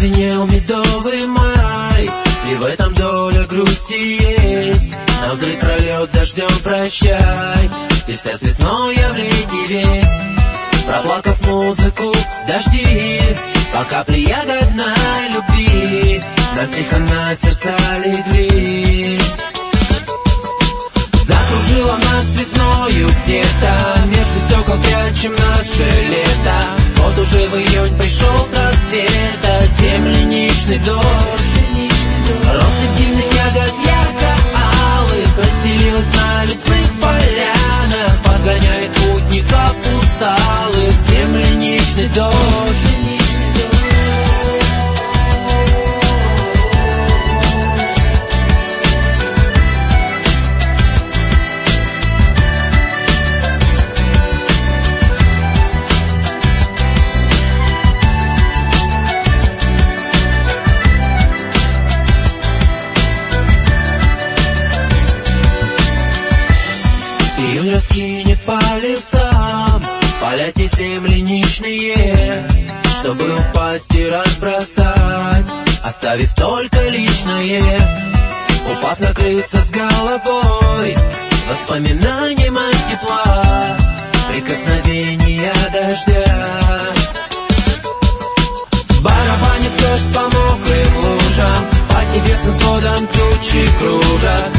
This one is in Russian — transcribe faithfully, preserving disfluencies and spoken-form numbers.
Зазвенел медовый май, и в этом доля грусти есть. На взрыв пролет дождем прощай, ты вся с весной, я в летний весь. Проплакав музыку дожди, по капле ягодной любви, нам тихо на сердца легли. Закружила нас весною где-то, между стекол прячем наше лето. Вот уже в июнь пришел рассвета, земляничный дождь. Россыпь дивных ягод ярко-алых расстелилась на лесных полянах, подгоняет путников усталых земляничный дождь. Июнь раскинет по лесам поля те земляничные, чтобы упасть и разбросать, оставив только личное. Упав, накрыться с головой воспоминанием от тепла, прикосновения дождя. Барабанит дождь по мокрым лужам, под небесным сводом тучи кружат.